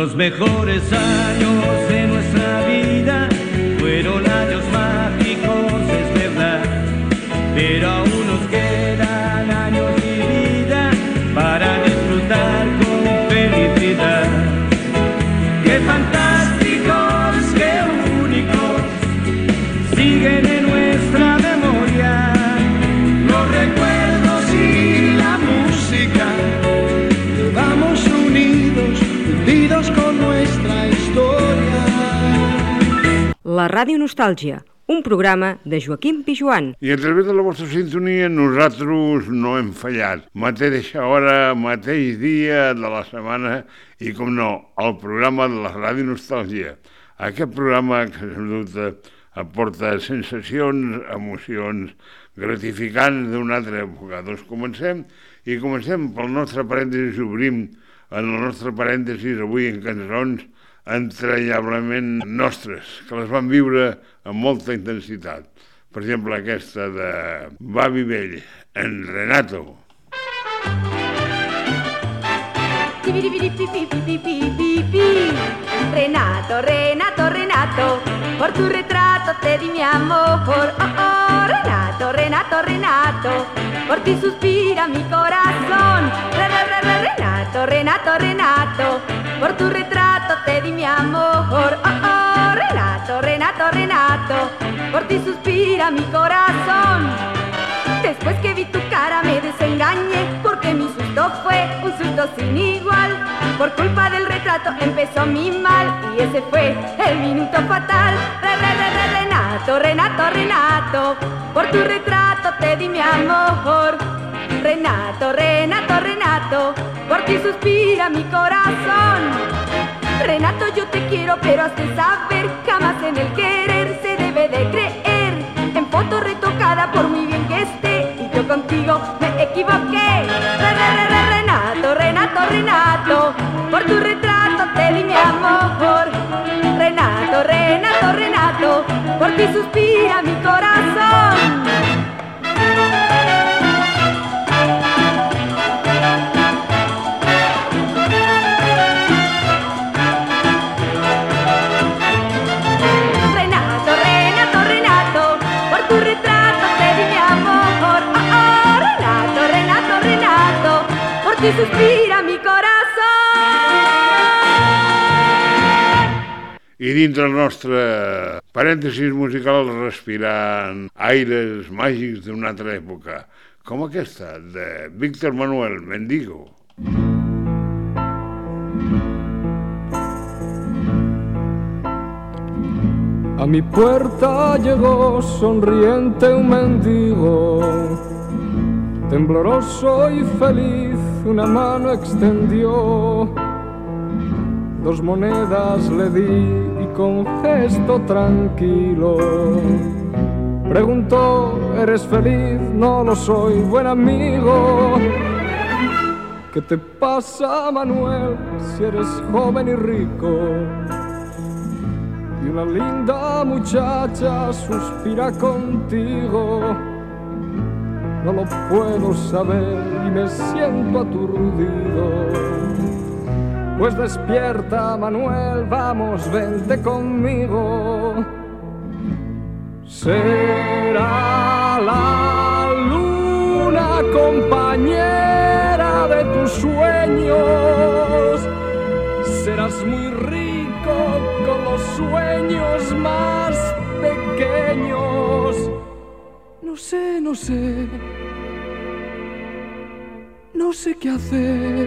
Los mejores años de nuestra vida fueron años mágicos, es verdad, pero aún nos quedan años de vida para disfrutar con felicidad. ¡Qué fantásticos, qué únicos! Siguen en nuestra memoria los recuerdos y la música. Vamos unidos con nuestra historia. La Ràdio Nostàlgia, un programa de Joaquim Pijuan. I a través de la vostra sintonia nosaltres no hem fallat. Mateixa hora, mateix dia de la setmana i, com no, el programa de la Ràdio Nostàlgia. Aquest programa que, sens dubte, aporta sensacions, emocions gratificants d'una altra època. Doncs comencem pel nostre parèntesis, obrim en el nostre parèntesis avui en cançons entranyablement nostres, que les van viure amb molta intensitat. Per exemple, aquesta de Bavi Vell, en Renato. Renato, Renato, Renato, por tu retrato te di mi amor. Oh, oh, Renato, Renato, Renato, por ti suspira mi corazón. Renato, Renato, Renato, por tu retrato te di mi amor. Oh, oh, Renato, Renato, Renato, por ti suspira mi corazón. Después que vi tu cara me desengañé, porque mi susto fue un susto sin igual. Por culpa del retrato empezó mi mal, y ese fue el minuto fatal. Renato, Renato, Renato, por tu retrato te di mi amor. Renato, Renato, Renato, por ti suspira mi corazón. Renato, yo te quiero, pero has de saber, jamás en el querer se debe de creer. En foto retocada, por muy bien que esté, y yo contigo me equivoqué. Renato, Renato, Renato, por tu retrato te di mi amor. Renato, Renato, Renato, por ti suspira mi corazón. Y suspira mi corazón. I dintre el nostre parèntesis musical respirant aires màgics d'una altra època, com aquesta de Víctor Manuel, Mendigo. A mi puerta llegó sonriente un mendigo, tembloroso y feliz, una mano extendió, 2 monedas le di y con gesto tranquilo preguntó: ¿eres feliz? No lo soy, buen amigo. ¿Qué te pasa, Manuel, si eres joven y rico? Y una linda muchacha suspira contigo. No lo puedo saber y me siento aturdido. Pues despierta, Manuel, vamos, vente conmigo. Será la luna compañera de tus sueños. Serás muy rico con los sueños más pequeños. No sé, no sé qué hacer.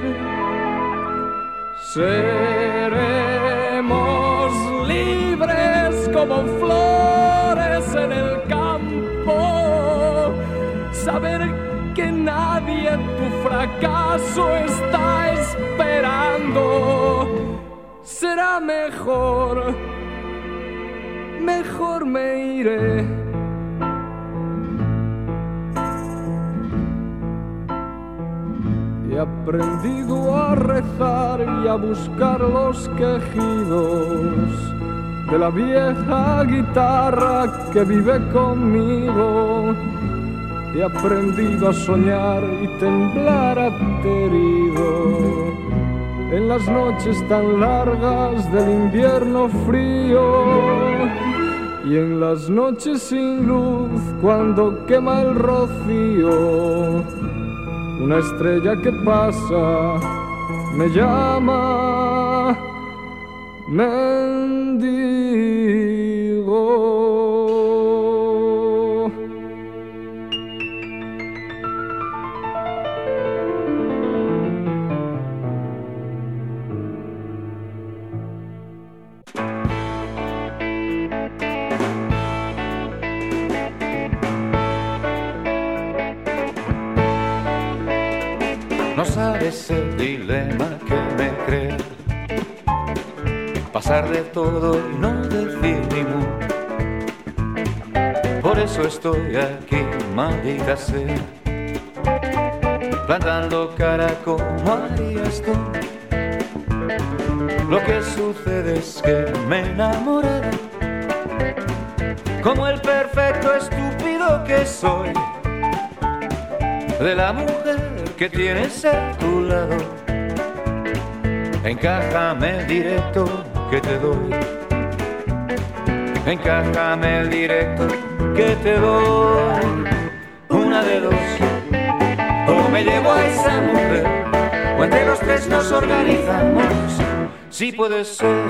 Seremos libres como flores en el campo. Saber que nadie tu fracaso está esperando. Será mejor me iré. He aprendido a rezar y a buscar los quejidos de la vieja guitarra que vive conmigo. He aprendido a soñar y temblar aterido en las noches tan largas del invierno frío y en las noches sin luz cuando quema el rocío. Una estrella que pasa me llama mendigo. No sabes el dilema que me crea, pasar de todo y no decir ni mu. Por eso estoy aquí, maldita sea, plantando cara como harías tú. Lo que sucede es que me enamoré, como el perfecto estúpido que soy, de la mujer que tienes a tu lado. Encájame el directo que te doy, encájame el directo que te doy. Una de dos, o me llevo a esa mujer, o entre los tres nos organizamos. Si puede ser.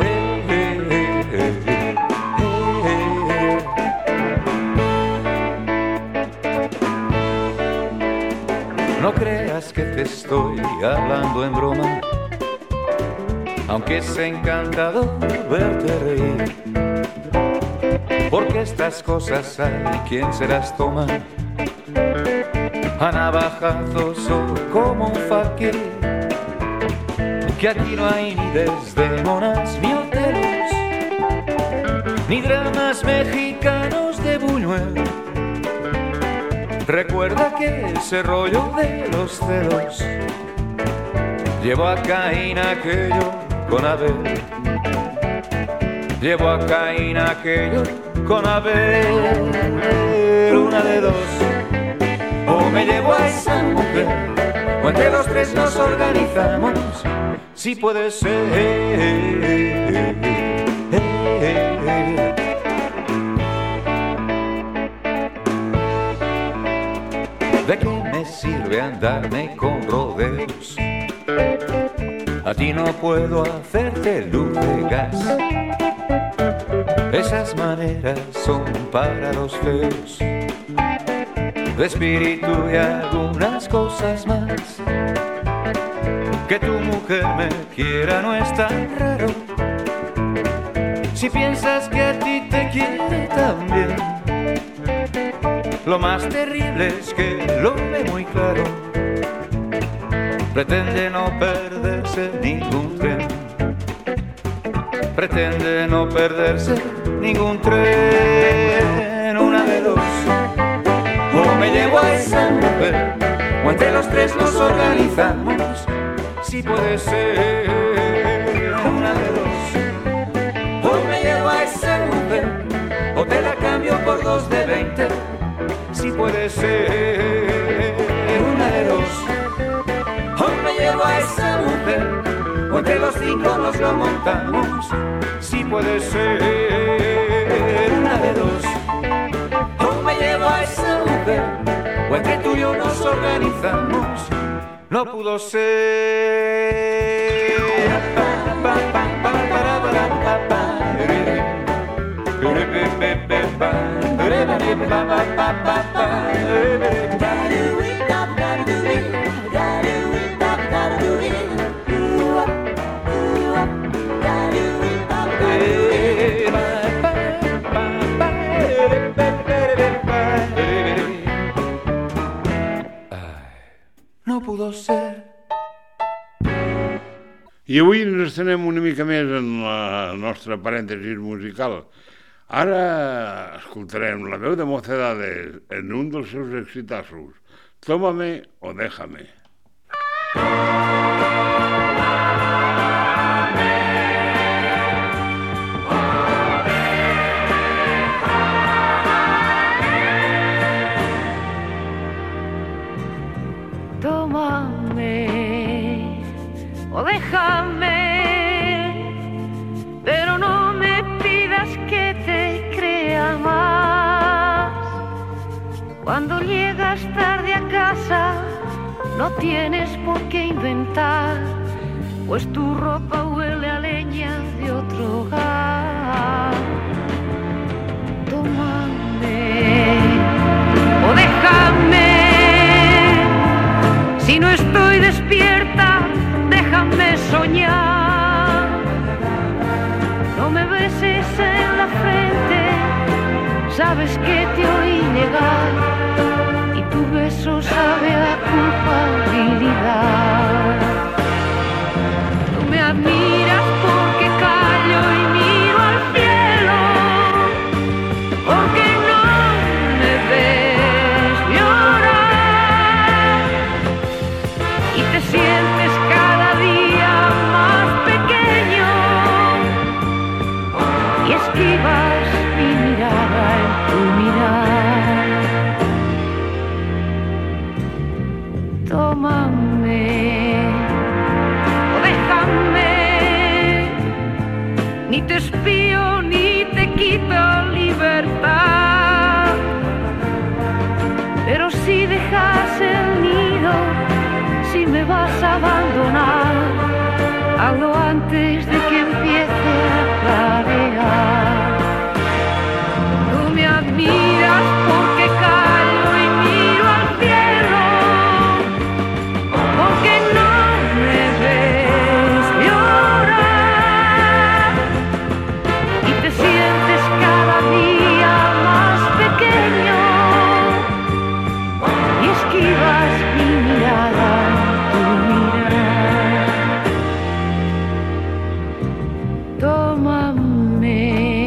No creas que te estoy hablando en broma, aunque es encantador verte reír, porque estas cosas hay quien se las toma a navajazos o como un fakir, que aquí no hay ni desdemonas ni hoteles, ni dramas mexicanos de Buñuel. Recuerda que ese rollo de los celos llevó a Caín aquello con Abel, llevó a Caín aquello con Abel. Una de dos, o me llevo a esa mujer, o entre los tres nos organizamos. Si puede ser. ¿De qué me sirve andarme con rodeos? A ti no puedo hacerte luz de gas. Esas maneras son para los feos, de espíritu y algunas cosas más. Que tu mujer me quiera no es tan raro, si piensas que a ti te quiere también. Lo más terrible es que lo ve muy claro, pretende no perderse ningún tren, pretende no perderse ningún tren. Una de dos, o me llevo a esa mujer, o entre los tres nos organizamos. Si puede ser. Una de dos, o me llevo a esa mujer, o te la cambio por 2 de 20. Si puede ser. Una de dos, o me llevo a esa mujer, o entre los 5 nos lo montamos. Si puede ser. Una de dos, o me llevo a esa mujer, o entre tú y yo nos organizamos. No pudo ser. No pudo ser. I avui ens estarem una mica més en la nostra parèntesis musical. Ara escoltarem la veu de Mocedades en un dels seus exitazos, Tómame o déjame. Tómame o déjame Cuando llegas tarde a casa, no tienes por qué inventar, pues tu ropa huele a leña de otro hogar. Tómame o déjame, si no estoy despierta, déjame soñar. No me beses en la frente, sabes que te oí llegar y tu beso sabe a culpabilidad. Tú me admiras porque callo y miro al cielo, porque no me ves llorar y te sientes cada día más pequeño y esquivas mi mirada en tu mirar. Tómame o déjame, ni te espío ni te quito libertad, pero si dejas el nido, si me vas a abandonar, hazlo antes de que empiece a clarear. Tú me admiras porque callo y miro al cielo, porque no me ves llorar y te sientes cada día más pequeño y esquivas mi mirada en tu mirar. Tómame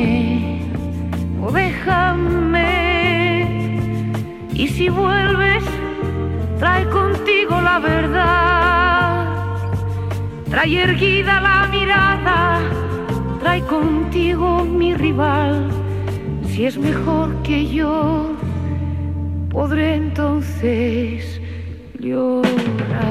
o déjame, y si vuelves, trae contigo la verdad, trae erguida la mirada, trae contigo mi rival. Si es mejor que yo, podré entonces llorar.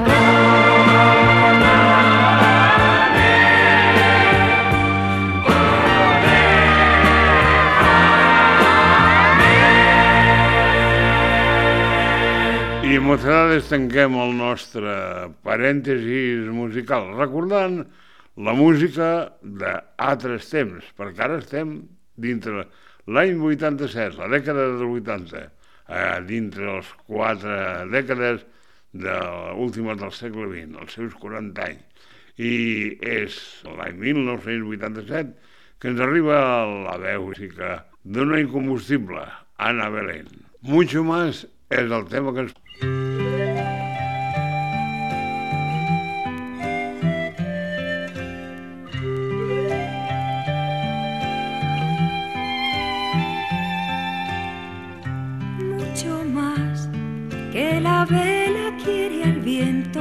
I amb Mocedades tanquem el nostre parèntesis musical, recordant la música d'altres temps, perquè ara estem dintre l'any 87, la dècada del 80, dintre les 4 dècades últimes del segle XX, els seus 40 anys. I és l'any 1987 que ens arriba la veu d'una incombustible, Ana Belén. Mucho más és el tema que ens... Mucho más que la vela quiere al viento,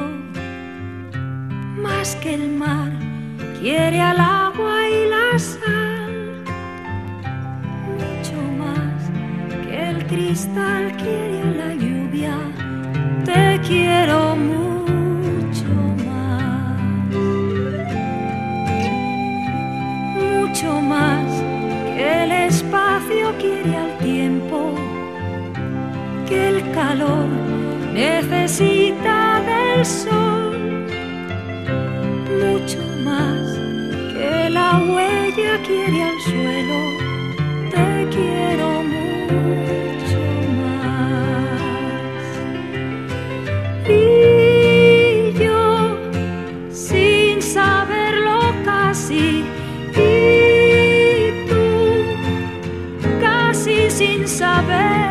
más que el mar quiere al agua y la sal, mucho más que el cristal quiere a la lluvia, te quiero mucho más, mucho más que el espacio quiere al tiempo, que el calor necesita del sol, mucho más que la huella quiere al suelo, te quiero mucho más. Y yo, sin saberlo casi, y tú, casi sin saber,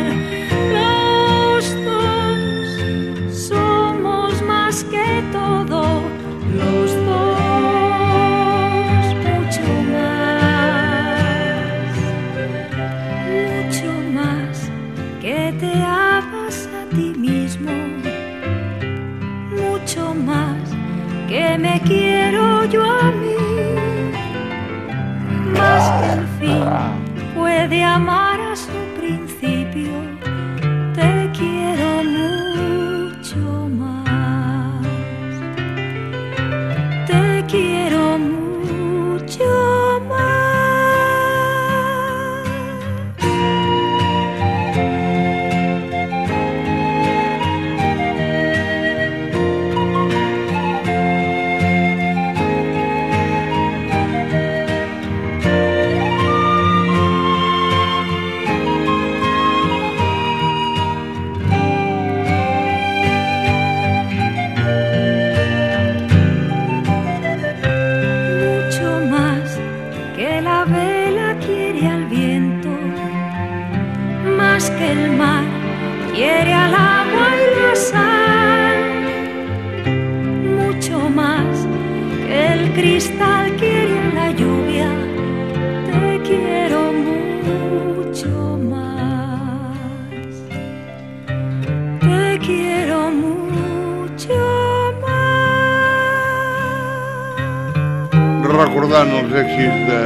que me quiero yo a mí, más que el fin puede amar a su principio, te quiero mucho más, te quiero mucho más. quiere al agua y la sal, mucho más que el cristal quiere a la lluvia. Te quiero mucho más, te quiero mucho más. Recordant els èxits de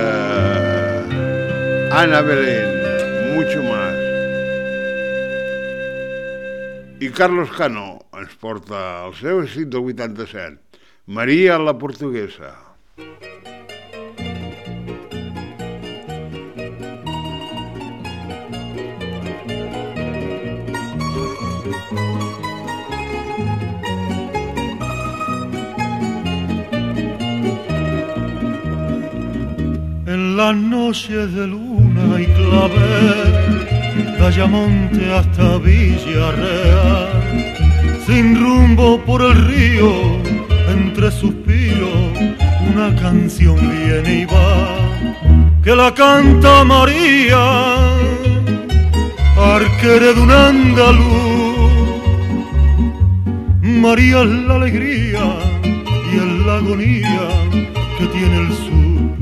Ana Belén, mucho más. I Carlos Cano ens porta el seu èxit del 87, Maria la portuguesa. En las noches de luna y clavel, de Ayamonte hasta Villarreal, sin rumbo por el río, entre suspiros, una canción viene y va, que la canta María, arquera de un andaluz. María es la alegría y es la agonía que tiene el sur.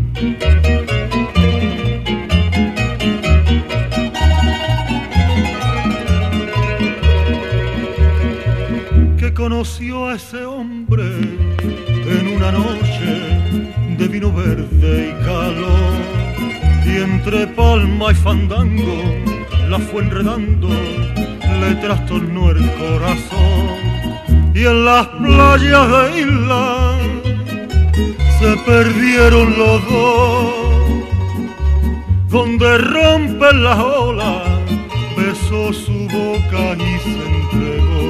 Conoció a ese hombre en una noche de vino verde y calor, y entre palma y fandango la fue enredando, le trastornó el corazón, y en las playas de isla se perdieron los dos, donde rompen las olas, besó su boca y se entregó.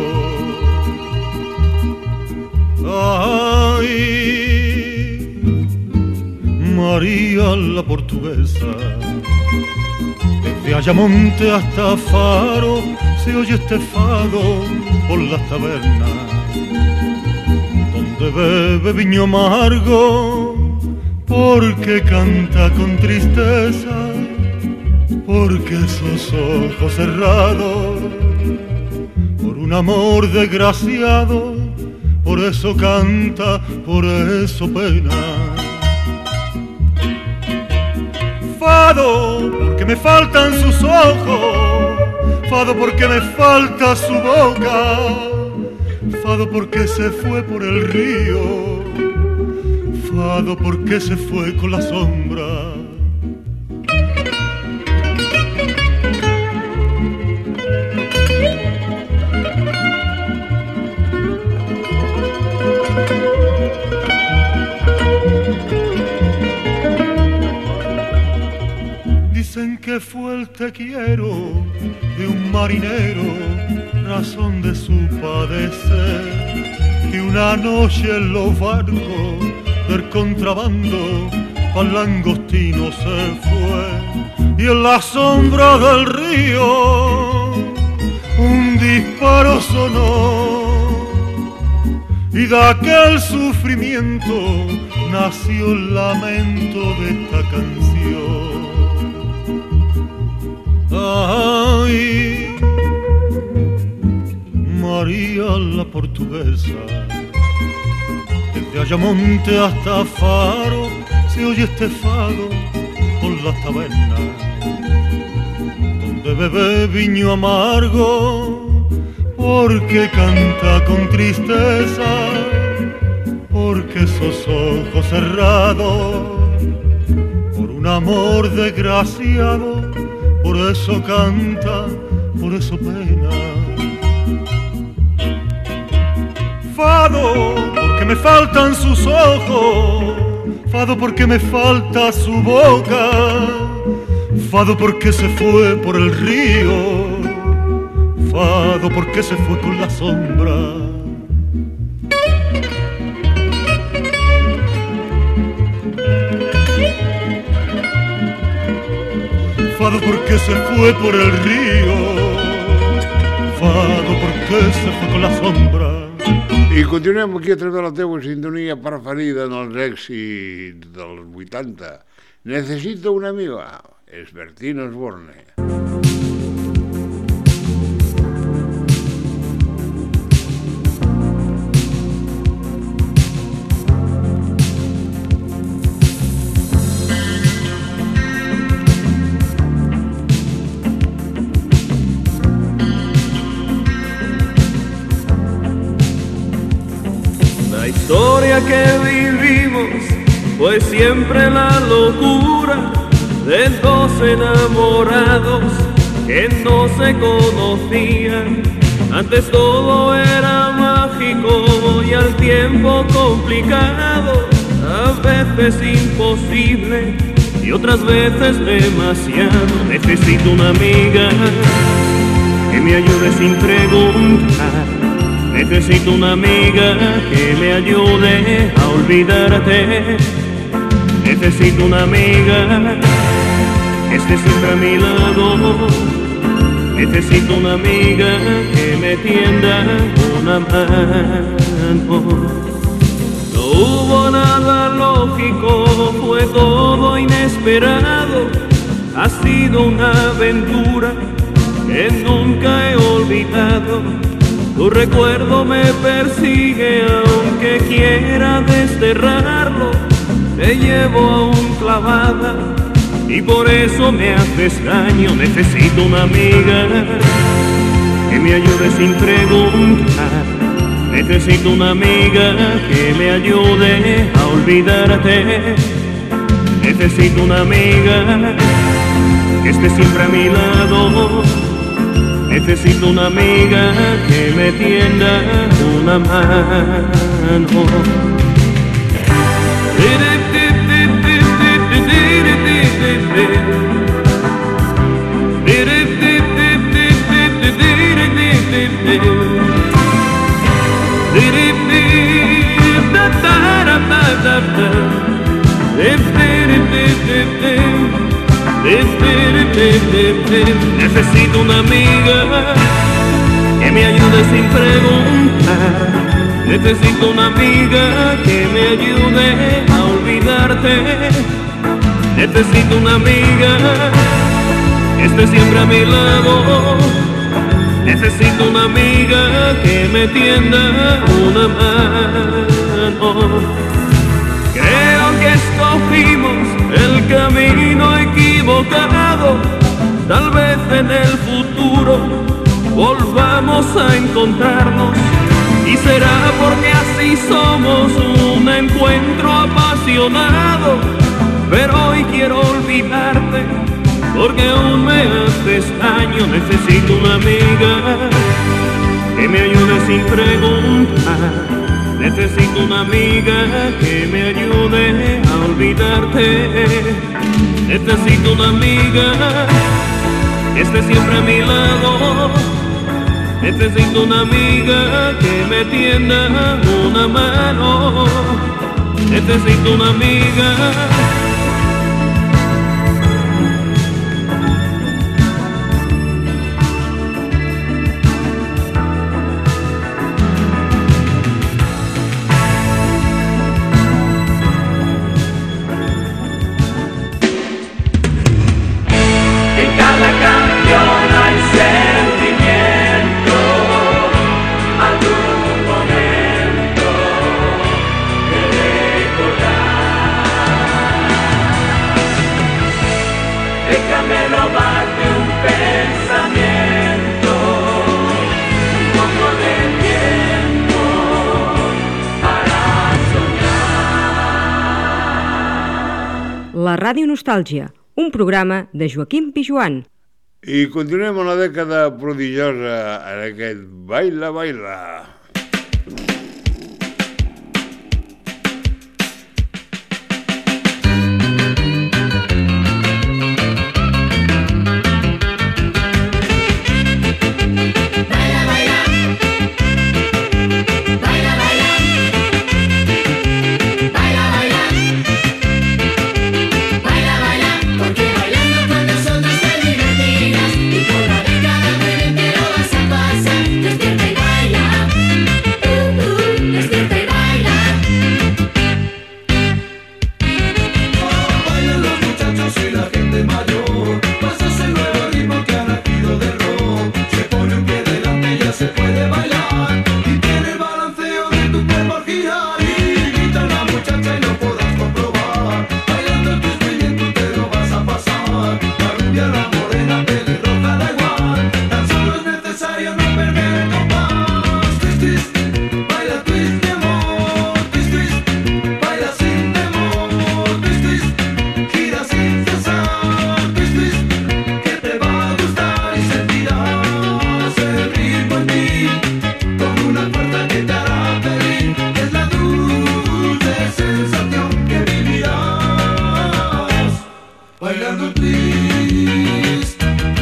Ay, María la portuguesa, desde Ayamonte hasta Faro se oye este fado por las tabernas, donde bebe viño amargo, porque canta con tristeza, porque sus ojos cerrados, por un amor desgraciado, por eso canta, por eso pena. Fado, porque me faltan sus ojos, fado porque me falta su boca, fado porque se fue por el río, fado porque se fue con la sombra. Dicen que fue el te quiero de un marinero, razón de su padecer, que una noche en los barcos del contrabando al langostino se fue, y en la sombra del río un disparo sonó, y de aquel sufrimiento nació el lamento de esta canción. Ay, María la portuguesa, desde Ayamonte hasta Faro se oye este fado por las tabernas, donde bebe viño amargo, porque canta con tristeza, porque esos ojos cerrados, por un amor desgraciado, por eso canta, por eso pena. Fado, porque me faltan sus ojos, fado porque me falta su boca, fado porque se fue por el río, fado porque se fue con la sombra. Fado porque se fue por el río, fado porque se fue con la sombra. I continuem aquí a través de la teua sintonia preferida en els èxits dels 80. Necesito una amiga, és Bertín Osborne. que vivimos fue siempre la locura de dos enamorados que no se conocían. Antes todo era mágico y al tiempo complicado, a veces imposible y otras veces demasiado. Necesito una amiga que me ayude sin preguntar. Necesito una amiga que me ayude a olvidarte. Necesito una amiga que esté siempre a mi lado. Necesito una amiga que me tienda una mano. No hubo nada lógico, fue todo inesperado. Ha sido una aventura que nunca he olvidado. Tu recuerdo me persigue aunque quiera desterrarlo. Te llevo aún clavada y por eso me haces daño. Necesito una amiga que me ayude sin preguntar. Necesito una amiga que me ayude a olvidarte. Necesito una amiga que esté siempre a mi lado. Necesito una amiga que me tienda una mano. Necesito una amiga que me ayude sin preguntar. Necesito una amiga que me ayude a olvidarte. Necesito una amiga que esté siempre a mi lado. Necesito una amiga que me tienda una mano. Creo que escogimos el camino equivocado. Tal vez en el futuro volvamos a encontrarnos. Y será porque así somos, un encuentro apasionado. Pero hoy quiero olvidarte porque aún me haces daño. Necesito una amiga que me ayude sin preguntar. Necesito una amiga que me ayude a olvidarte. Necesito una amiga que esté siempre a mi lado. Necesito una amiga que me tienda una mano. Necesito una amiga. La Ràdio Nostàlgia, un programa de Joaquim Pijuan. I continuem a la dècada prodigiosa en aquest Baila, Baila. Despierta y baila. bailando twist.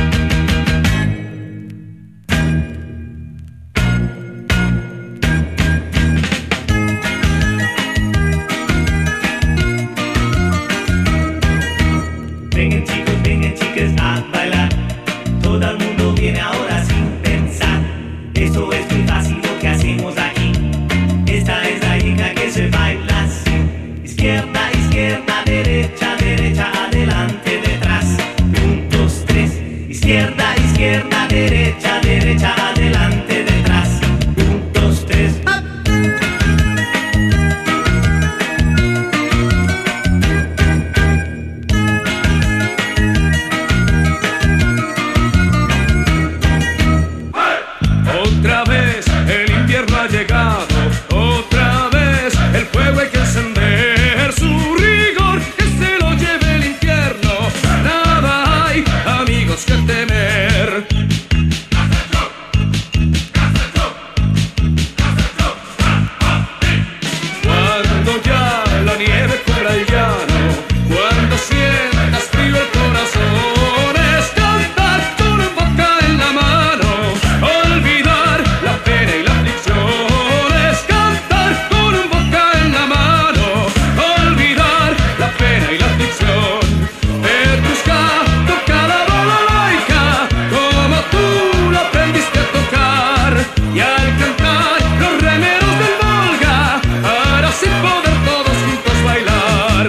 Vengan chicos, vengan chicas a bailar. Todo el mundo viene ahora sin pensar. Eso es muy fácil lo que hacemos aquí. Esta es la hija que se baila así. Izquierda, izquierda, derecha, derecha, adelante, detrás. 1, 2, 3. Izquierda, izquierda, derecha, derecha, adelante, detrás. 1, 2, 3. Otra vez el invierno ha llegado, otra vez el fuego hay que encender, su rigor que se lo lleve el infierno, nada hay, amigos, que temer. Cuando ya la nieve cubra el llano, cuando sientas frío el corazón, es cantar con boca en la mano, olvidar la pena y la aflicción, es cantar con boca en la mano, olvidar la pena y la aflicción. Petrushka toca la balalaika como tú lo aprendiste a tocar, y al cantar los remeros del Volga, ahora sin poder todos juntos bailar.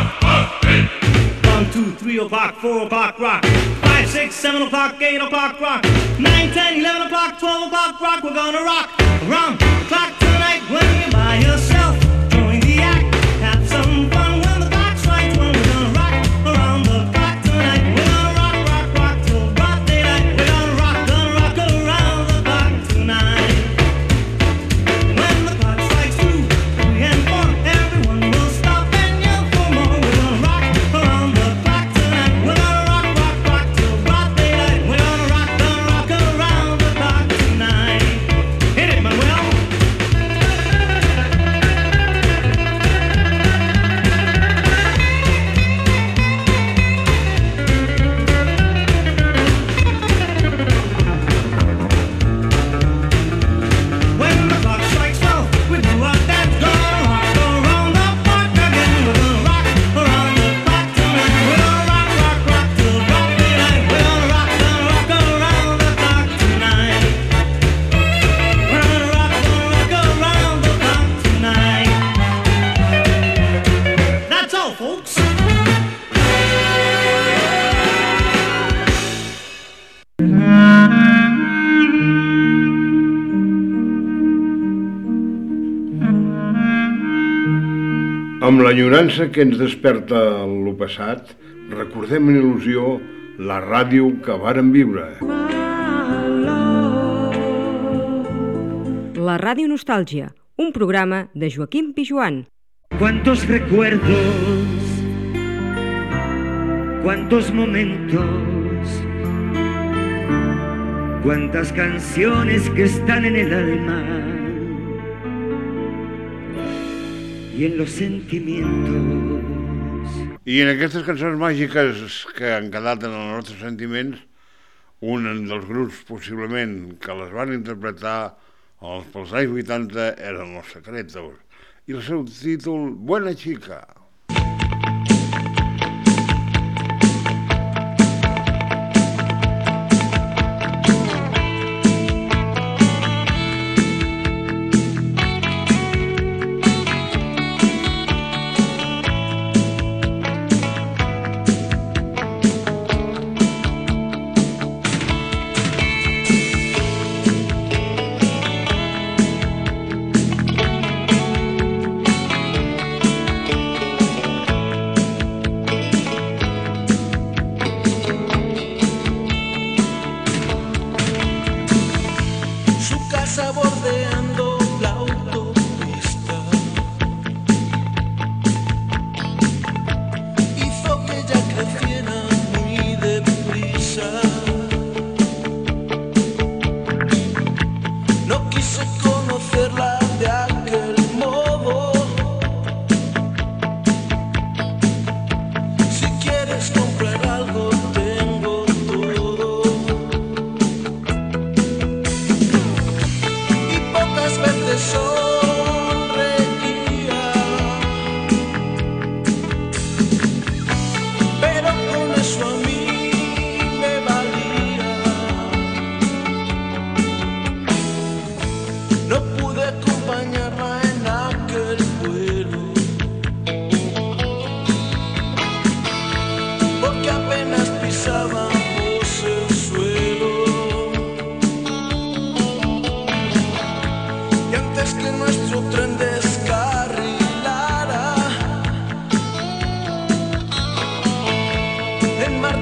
1, 2, 3 o'clock, 4 o'clock, rock. 5, 6, 7 o'clock, 8 o'clock, rock. 9, 10, 11 o'clock, 12 o'clock, rock. We're gonna rock around the clock tonight when you're by yourself. Join the act, have some fun when the clock strikes one. We're gonna rock around the clock tonight. We're gonna rock, rock, rock till broad daylight. We're gonna rock around the clock tonight. When the clock strikes 2, 3 and 4, everyone will stop and yell for more. We're gonna rock around the clock tonight. We're gonna rock, rock, rock till broad daylight. We're gonna rock around the clock tonight. Hit it, Manuel. When the clock strikes 12, we do our dance. Gonna rock around the clock again. We're gonna rock around the clock tonight. We're gonna rock, rock, rock till broad daylight. We're gonna rock around the clock tonight. We're gonna rock around the clock tonight. That's all, folks. Amb l'enyorança que ens desperta lo passat, recordem en il·lusió la ràdio que vàrem viure. La Ràdio Nostàlgia, un programa de Joaquim Pijuan. Cuántos recuerdos, cuántos momentos, cuántas canciones que están en el alma y en los sentimientos. I en aquestes cançons màgiques que han quedat en els nostres sentiments, un dels grups possiblement que les van interpretar pels anys 80 eren Los Secretos, i el seu títol, Buena Chica.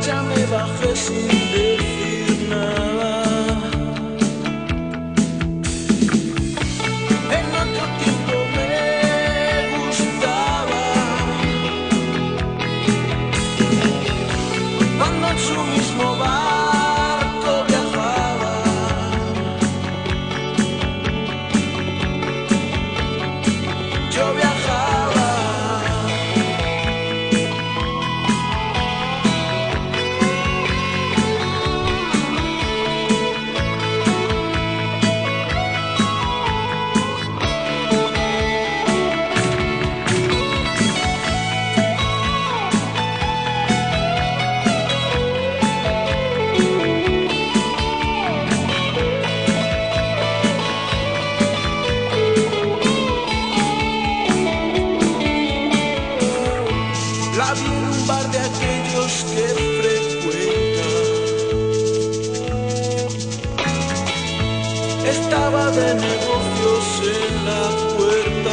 ya me bajé sin decir nada. En otro tiempo me gustaba cuando en su mismo barco viajaba. Yo viajaba. La vi en un bar de aquellos que frecuenta. Estaba de negocios en la puerta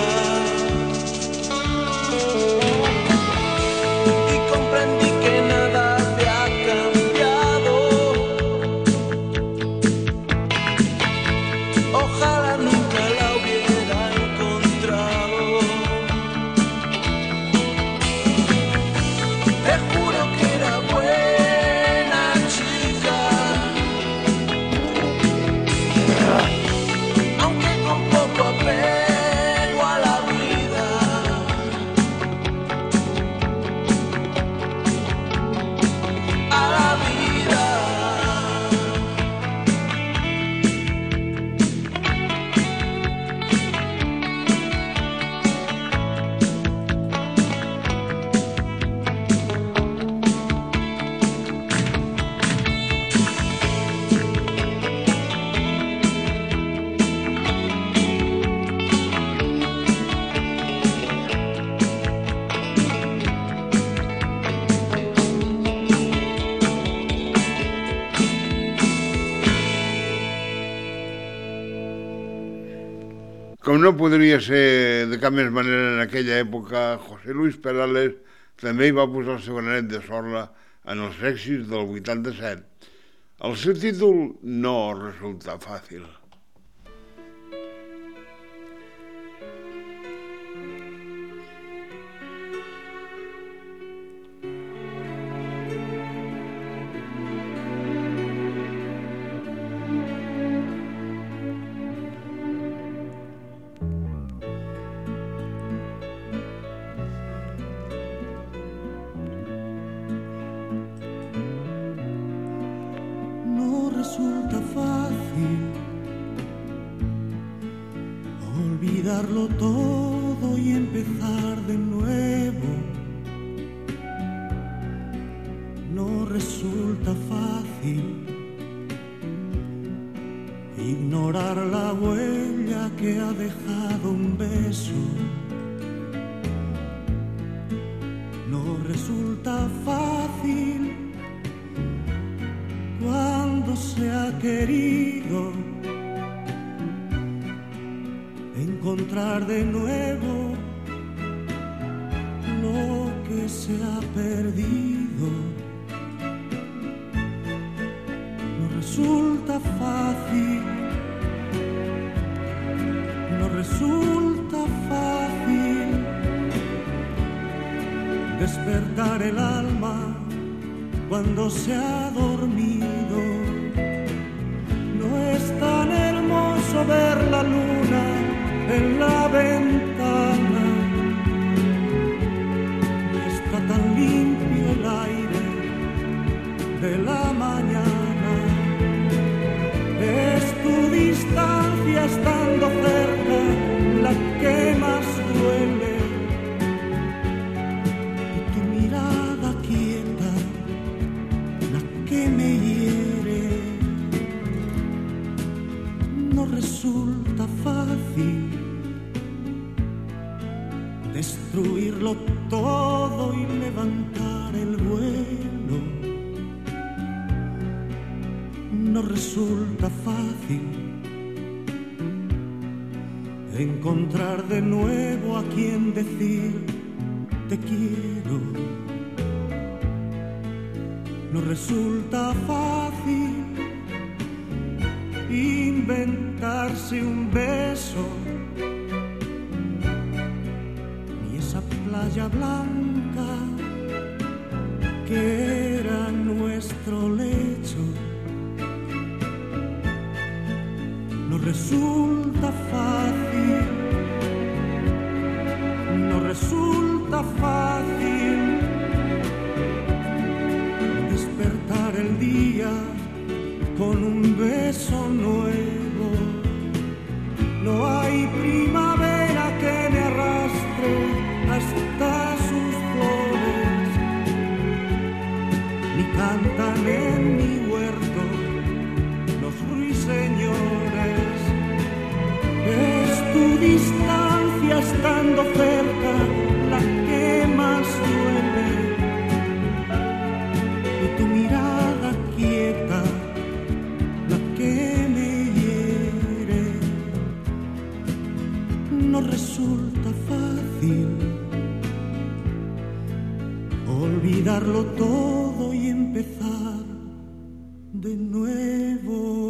y comprendí que nada había cambiado. Ojalá nunca la hubiera encontrado. Te juro que era buena chica, aunque con poco apego a la vida. A la vida. Com no podria ser de cap més manera en aquella època, José Luis Perales també hi va posar el seu granet de sorra en els èxits del 87. El seu títol no resulta fàcil. No resulta fácil olvidarlo todo y empezar de nuevo. No resulta fácil ignorar la huella que ha dejado un beso. No resulta fácil cuando se ha querido encontrar de nuevo lo que se ha perdido. No resulta fácil, no resulta fácil despertar el alma cuando se ha dormido. No es tan hermoso ver la luna en la ventana, no está tan limpio el aire de la mañana. Es tu distancia estando cerca la que más duele, y tu mirada quieta la que me hiere. No resulta fácil destruirlo todo y levantar el vuelo. No resulta fácil encontrar de nuevo a quien decir te quiero. no resulta fácil inventarse un beso, ni esa playa blanca que era nuestro lecho. No resulta fácil, no resulta fácil despertar el día con un beso nuevo. No hay primavera que me arrastre hasta sus flores, ni cantan en mi huerto los ruiseñores. Es tu distancia estando cerca la que más duele, y tu mirada quieta la que me hiere. No resulta fácil olvidarlo todo y empezar de nuevo.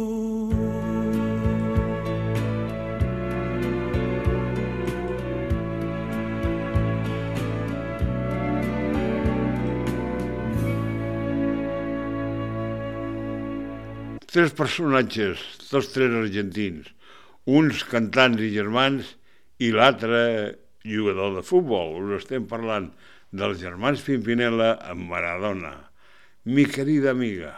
Tres personatges, tots tres argentins, uns cantants i germans i l'altre jugador de futbol. Us estem parlant dels germans Pimpinela amb Maradona. Mi querida amiga.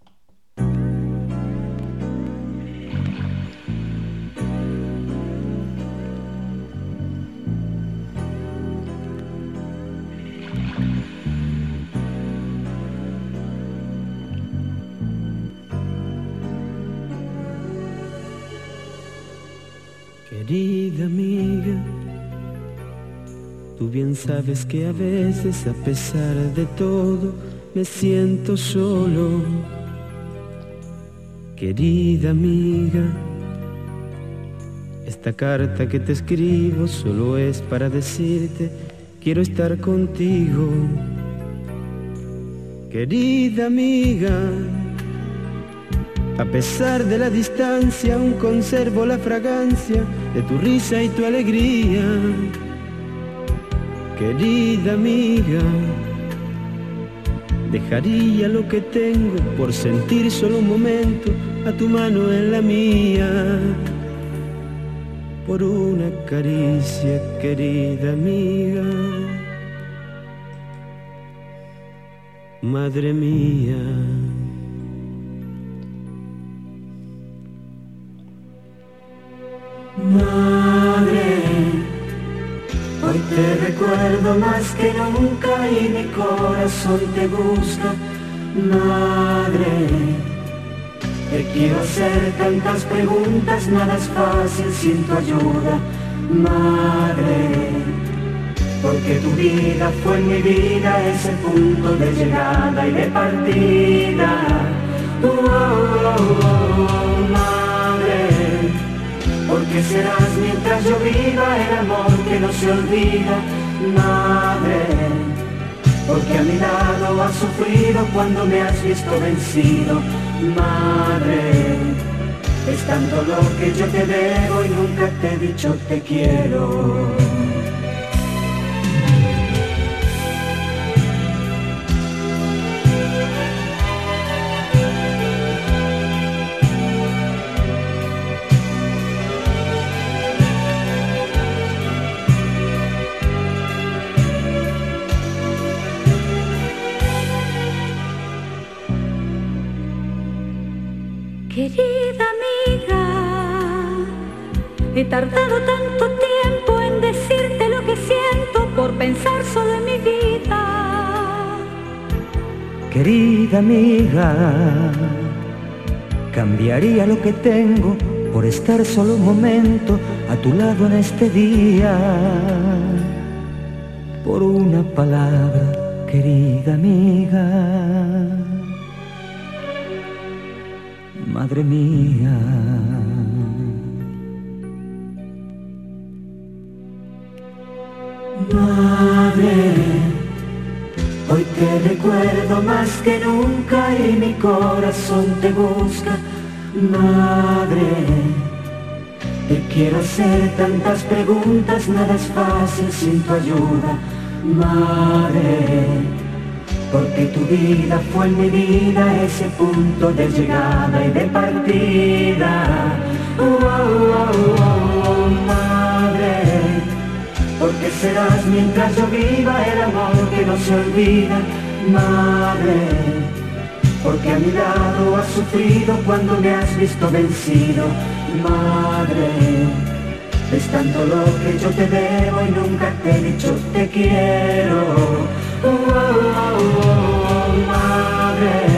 Querida amiga, tú bien sabes que a veces, a pesar de todo, me siento solo. Querida amiga, esta carta que te escribo solo es para decirte, quiero estar contigo. Querida amiga, a pesar de la distancia, aún conservo la fragancia de tu risa y tu alegría. Querida amiga, dejaría lo que tengo por sentir solo un momento a tu mano en la mía. Por una caricia, querida amiga. Madre mía. Madre, hoy te recuerdo más que nunca y mi corazón te busca. Madre, te quiero hacer tantas preguntas, nada es fácil sin tu ayuda. Madre, porque tu vida fue en mi vida ese punto de llegada y de partida. Madre, porque serás mientras yo viva el amor que no se olvida. Madre, porque a mi lado has sufrido cuando me has visto vencido. Madre, es tanto lo que yo te debo y nunca te he dicho te quiero. Querida amiga, he tardado tanto tiempo en decirte lo que siento por pensar solo en mi vida. Querida amiga, cambiaría lo que tengo por estar solo un momento a tu lado en este día. Por una palabra, querida amiga. Madre mía. Madre, hoy te recuerdo recuerdo más que nunca y mi corazón te busca. Madre, te quiero hacer tantas preguntas, nada es fácil sin tu ayuda. Madre, porque tu vida fue en mi vida ese punto de llegada y de partida. Madre, porque serás mientras yo viva el amor que no se olvida. Madre, porque a mi lado has sufrido cuando me has visto vencido. Madre, es tanto lo que yo te debo y nunca te he dicho te quiero. Madre.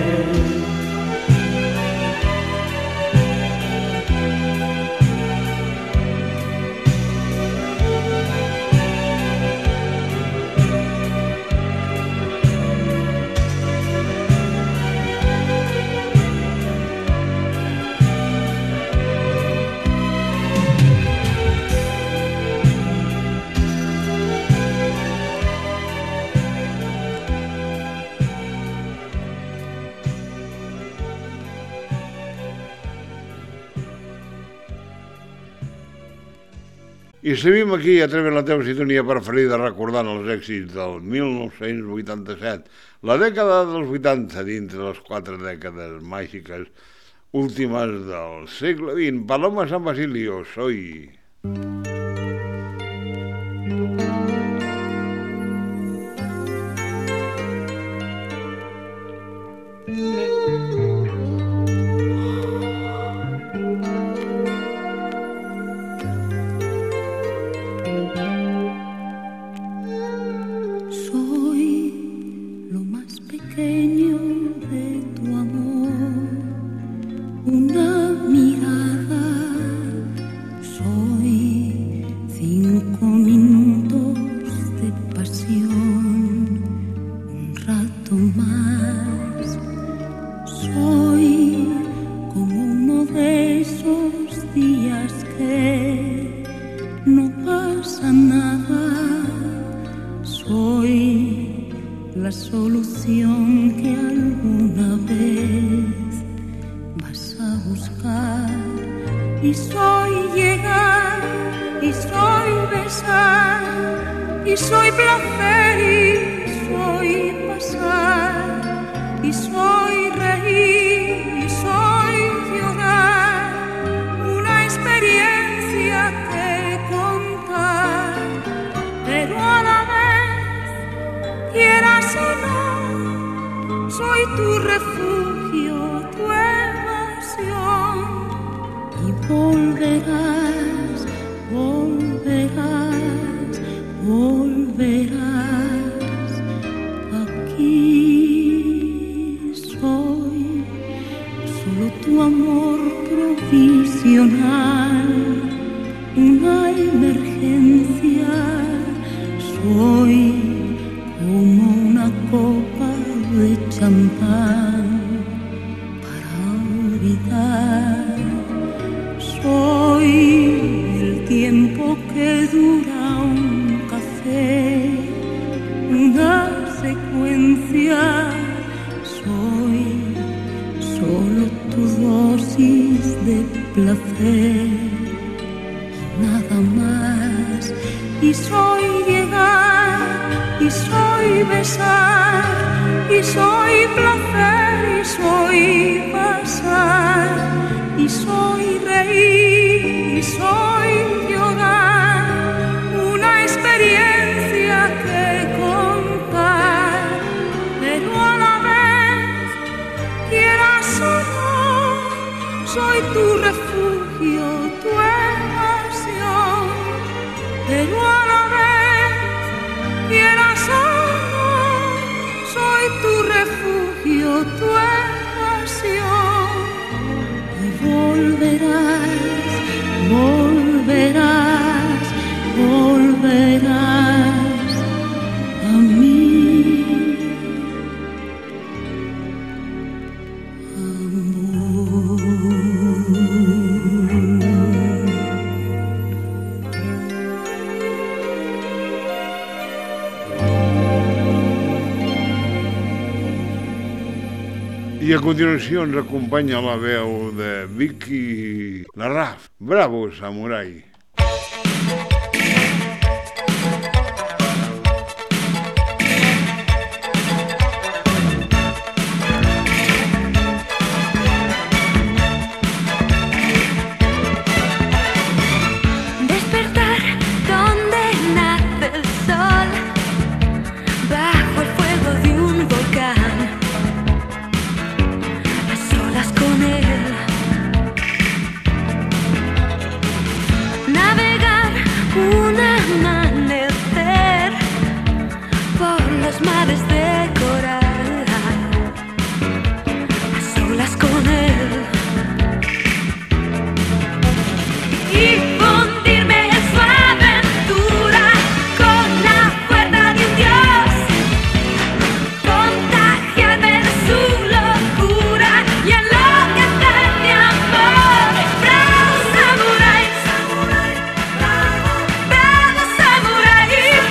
I seguim aquí a través de la teva sintonia preferida recordant els èxits del 1987, la dècada dels 80 dintre les 4 dècades màgiques últimes del segle XX. Paloma San Basilio, soy... I a continuació ens acompanya la veu de Vicky Larraz. Bravo, samurai! Mares de coral, a solas con él, y fundirme en su aventura con la fuerza de un dios, contagiarme de su locura y enloquecer mi amor. Bravo samurái, bravo samurái.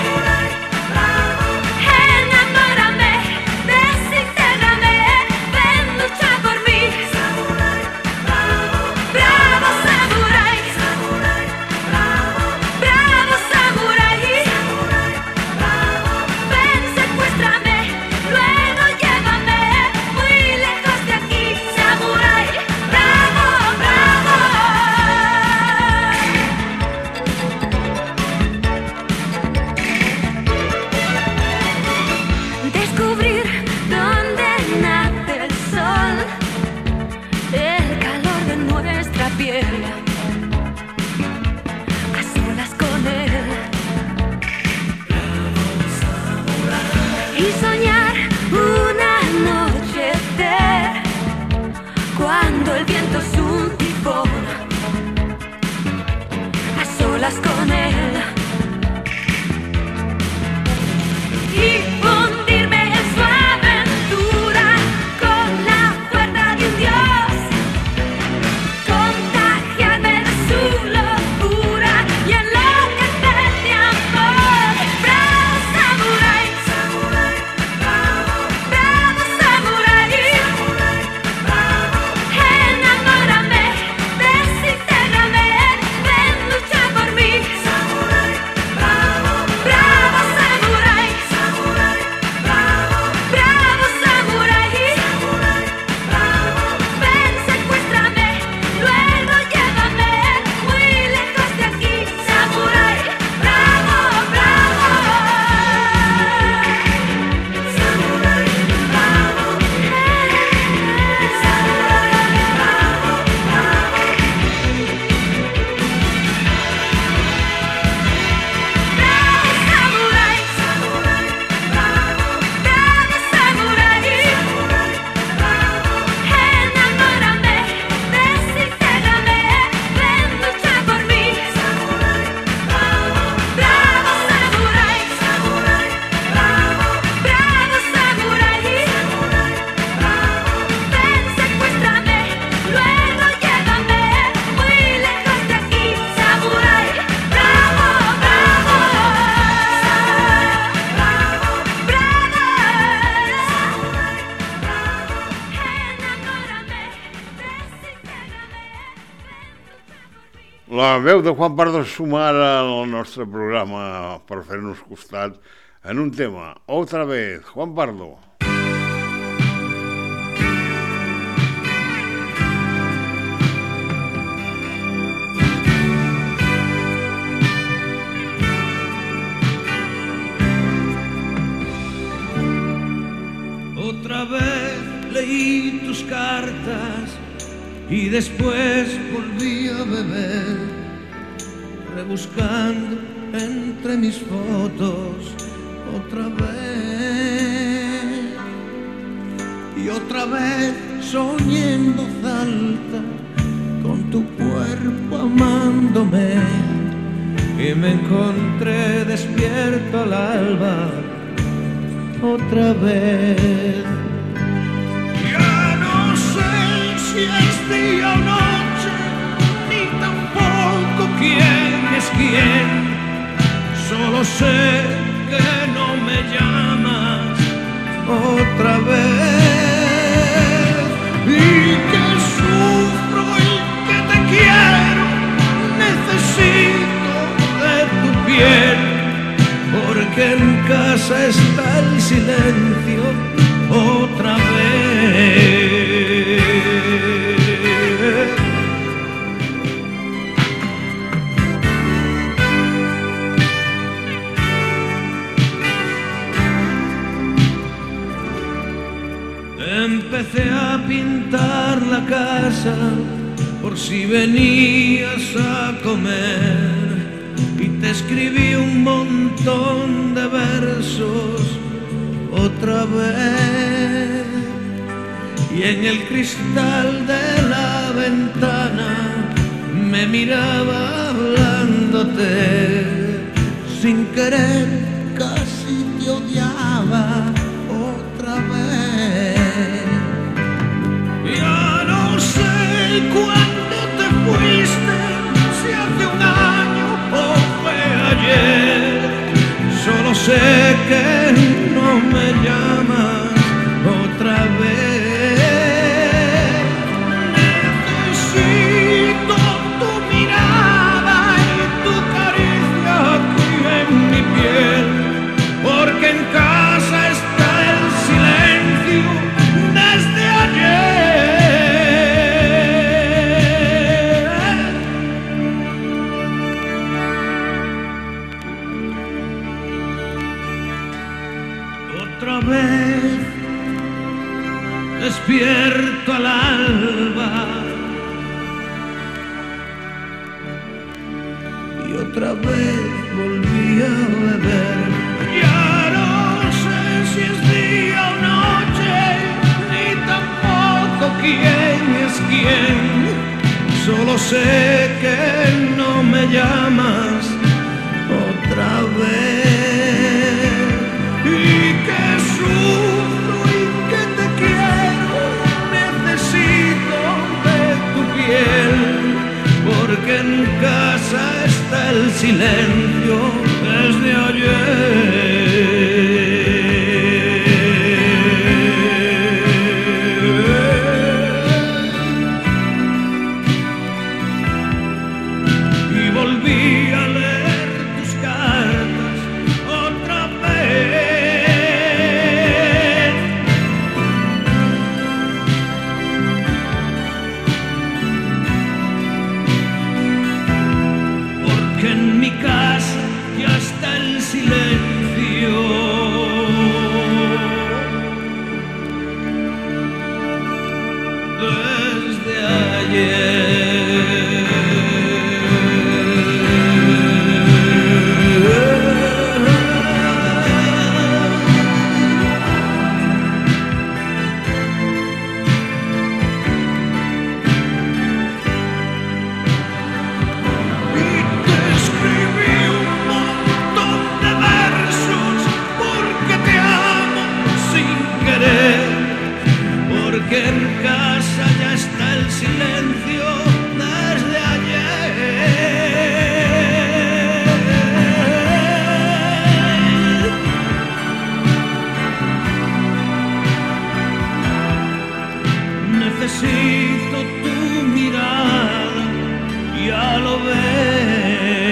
Con él y fundirme en su aventura con la fuerza de un dios, contagiarme de su locura y enloquecer mi amor. Bravo samurái, bravo samurái, enamórame, desintégrame, ven lucha por mí. La veu de Juan Pardo sumar al nostre programa per fer-nos costat en un tema. Otra vez, Juan Pardo. Otra vez leí tus cartas y después volví a beber, rebuscando entre mis fotos otra vez. Y otra vez soñé en voz alta con tu cuerpo amándome, y me encontré despierto al alba otra vez. Ya no sé si es día o noche, ni tampoco quién es quién. Solo sé que no me llamas otra vez. casa está el silencio otra vez. Empecé a pintar la casa por si venías a comer y te escribí un montón de versos otra vez. Y en el cristal de la ventana me miraba hablándote. Sin querer casi te odiaba otra vez. Ya no sé cuándo te fuiste, si hace un año o fue ayer. Solo sé que no me llamas otra vez. Necesito tu mirada y tu caricia aquí en mi piel, porque en casa está el silencio desde ayer. Otra vez despierto al alba y otra vez volví a beber. Ya no sé si es día o noche, ni tampoco quién es quién. Solo sé que no me llamas otra vez y que sufro y que te quiero. Necesito de tu piel, porque en casa está el silencio desde ayer. Y volví a leer tus cartas otra vez. Porque en mi casa ya está el silencio desde ayer. Porque en casa ya está el silencio desde ayer. Necesito tu mirada, ya lo ves.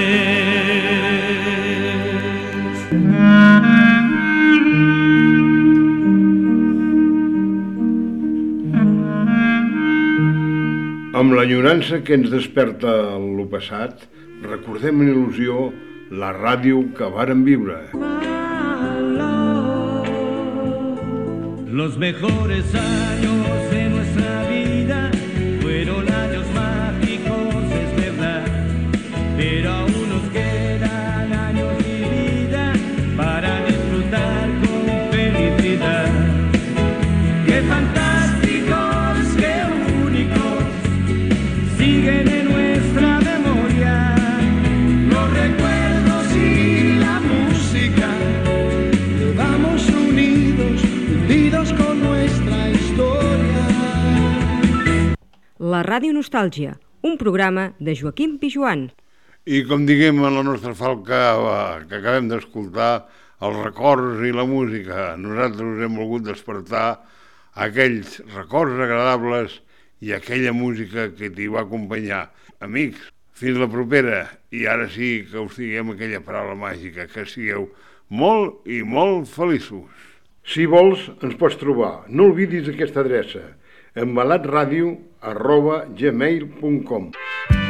Amb l'enyorança que ens desperta lo passat, recordem en il·lusió la ràdio que vàrem viure. Los mejores años de nuestra vida fueron años mágicos, es verdad, pero aún nos quedan años de vida para disfrutar con felicidad. ¡Qué fantásticos, qué únicos! Siguen en nuestra memoria los recuerdos y la música. Vamos unidos, unidos con nuestra historia. La Ràdio Nostàlgia, un programa de Joaquim Pijuan. I com diguem en la nostra falca que acabem d'escoltar, els records i la música, nosaltres hem volgut despertar aquells records agradables i aquella música que t'hi va acompanyar. Amics, fins la propera, i ara sí que us diguem aquella paraula màgica, que sigueu molt i molt feliços. Si vols, ens pots trobar. No oblidis aquesta adreça, embalatradio@gmail.com.